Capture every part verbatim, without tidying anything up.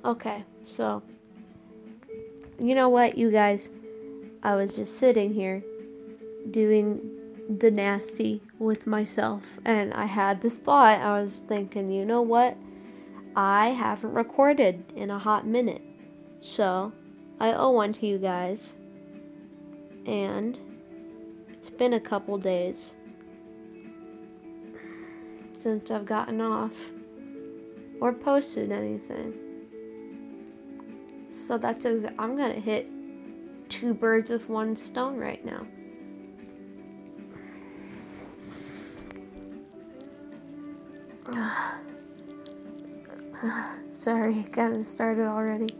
Okay, so, you know what, you guys? I was just sitting here doing the nasty with myself, and I had this thought. I was thinking, you know what? I haven't recorded in a hot minute, so I owe one to you guys, and it's been a couple days since I've gotten off or posted anything. So that's exa- I'm gonna hit two birds with one stone right now. Sorry, got it started already.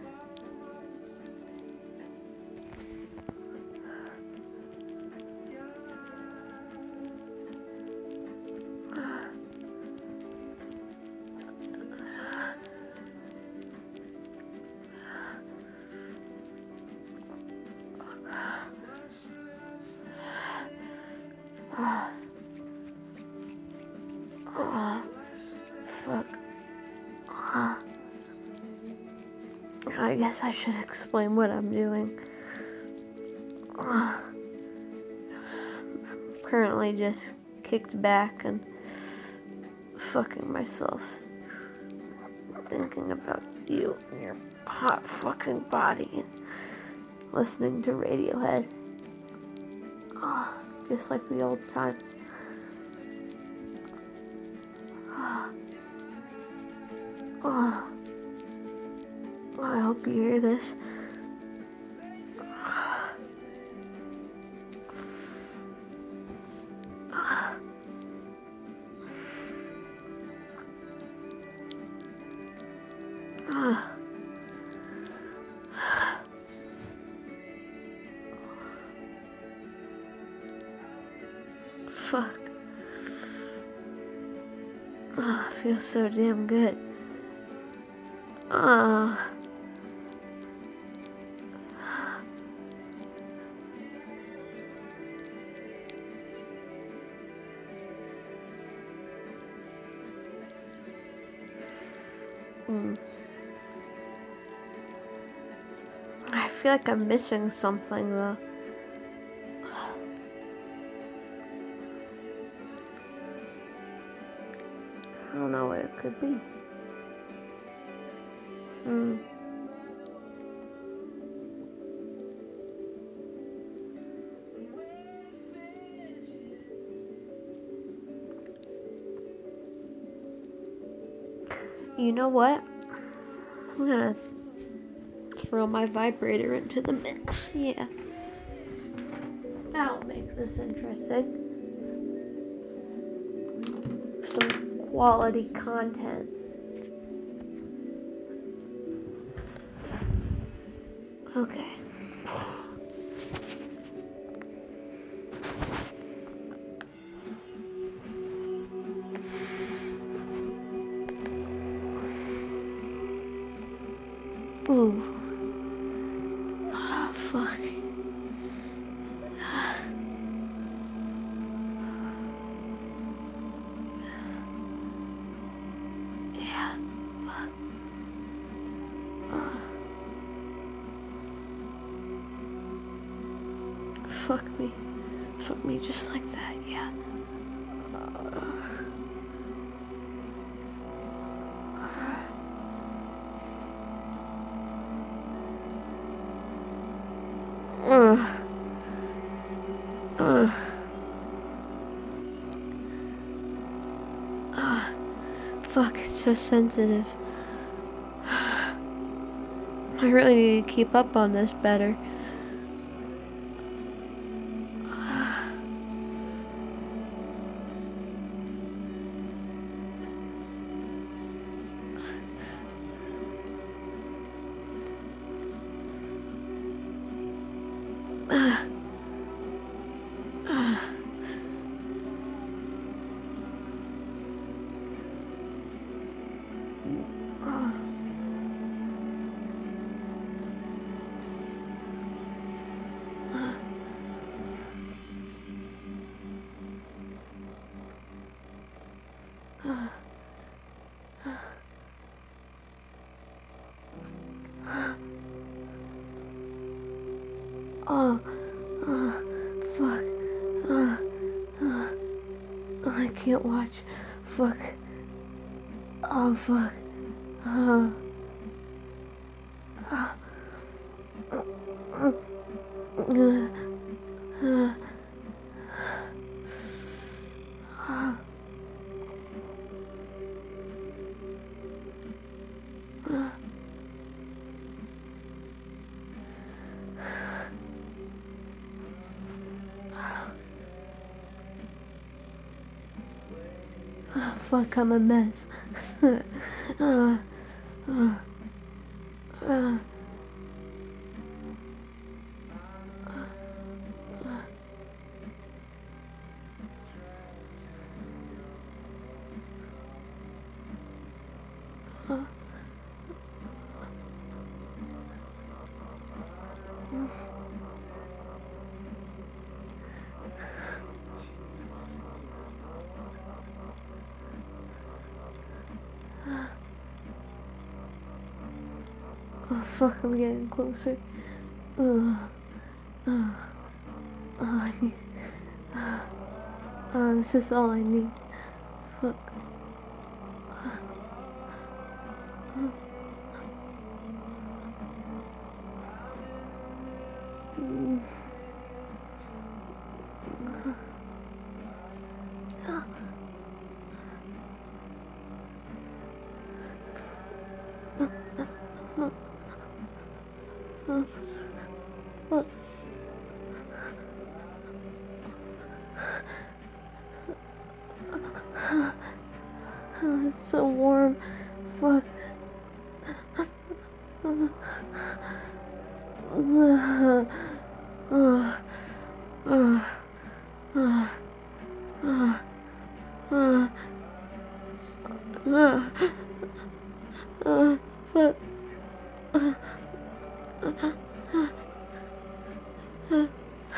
Oh, fuck. I guess I should explain what I'm doing. I'm currently just kicked back and fucking myself, thinking about you and your hot fucking body and listening to Radiohead. Oh, just like the old times. Oh, I hope you hear this. Fuck. Oh, it feels so damn good. Oh. Mm. I feel like I'm missing something though. I don't know what it could be. Hmm. You know what? I'm gonna throw my vibrator into the mix. Yeah. That'll make this interesting. Some quality content. Okay. Ooh. Ah, fuck. Yeah. Fuck me. Fuck me just like that, yeah. Uh. Uh. Uh. Fuck, it's so sensitive. I really need to keep up on this better. Oh, oh, fuck. Uh, uh, I can't watch. Fuck. Oh, fuck. Uh, uh, uh, uh, uh, uh, oh, fuck, I'm a mess. uh, uh, uh, oh, fuck, I'm getting closer. Uh, uh, oh, I need. Uh, oh, this is all I need. Fuck. Mm. Oh, it's so warm. Fuck. Uh, uh, uh, uh, uh, uh, uh, uh, uh, fuck. Uh, uh, uh,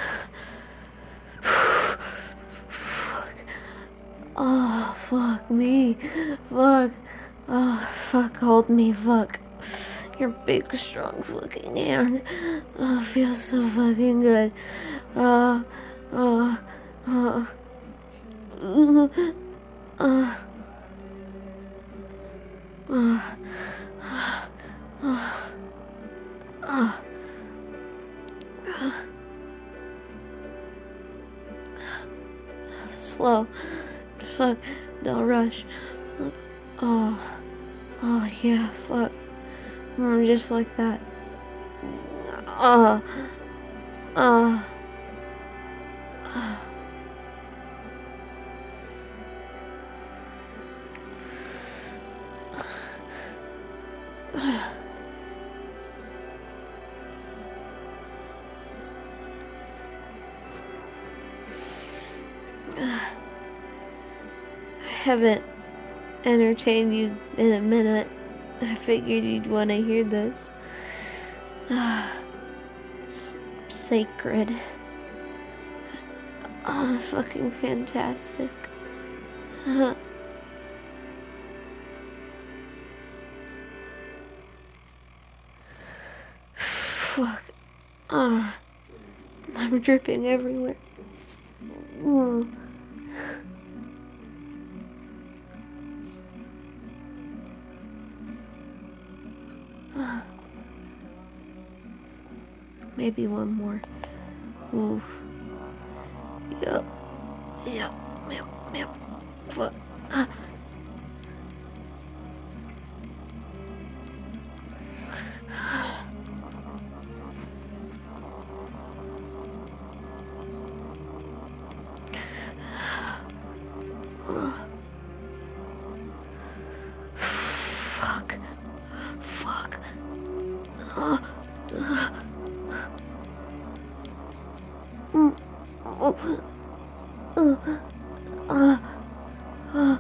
oh, fuck me. Fuck. Oh, fuck, hold me, fuck. Your big, strong fucking hands. Oh, feels so fucking good. Uh, uh, uh, uh, uh, uh, uh, uh. Slow. Fuck. Don't rush. Oh. Oh, yeah, fuck. Mm, just like that. Uh. Uh. I haven't entertained you in a minute. I figured you'd want to hear this. S- Sacred. Oh, fucking fantastic. Uh, fuck. Oh, I'm dripping everywhere. Mm. Maybe one more. Oof. Yep. Yep. Yep. Yep. Fuck. Ah. Fuck. Fuck. Uh, uh. Mm. Uh. Uh. Uh. Uh.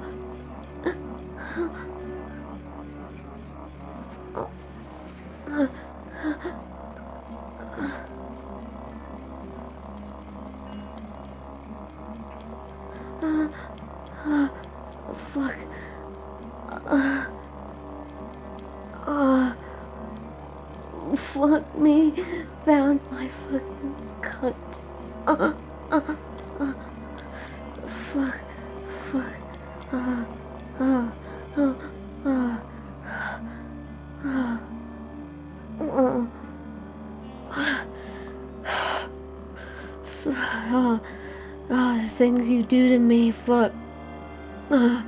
Uh, uh, fuck. Uh, uh, fuck. fuck me. Found my fucking cunt. Uh, uh, uh, fuck. Fuck. Uh, uh, uh, uh, uh, uh, uh, oh, the things you do to me, fuck. Uh,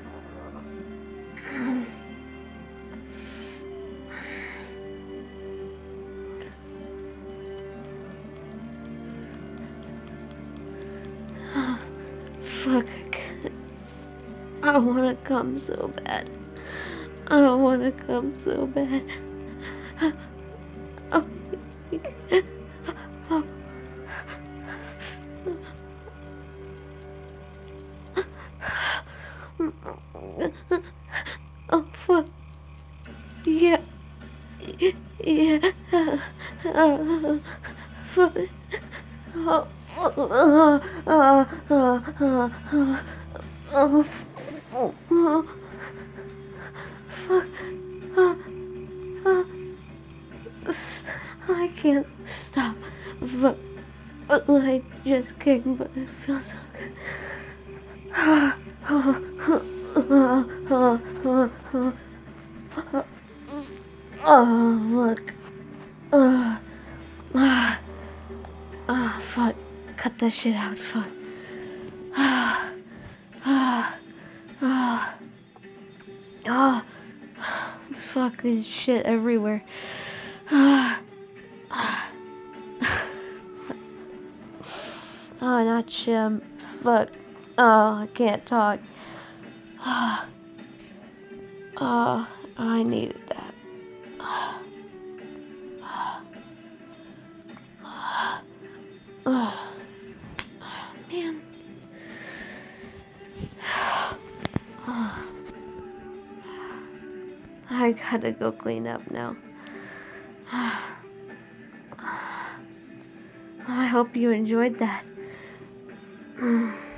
fuck. I wanna come so bad. I wanna come so bad. Oh. Oh. Oh, fuck. Yeah. Yeah. Uh, fuck. Oh. Uh, uh, uh, uh, uh, uh, oh. Uh, fuck. Uh, uh, I can't stop. Fuck. I just came, but it feels so good. Oh, look. Uh, uh, oh, fuck. Cut that shit out. Fuck. Ah, ah, ah. Oh, fuck, there's shit everywhere. Ah, ah. Oh, not shit. Fuck. Oh, I can't talk. Ah. Oh, I needed that. Ah. Ah. Ah. Ah. Man. Ah. I gotta go clean up now. I hope you enjoyed that.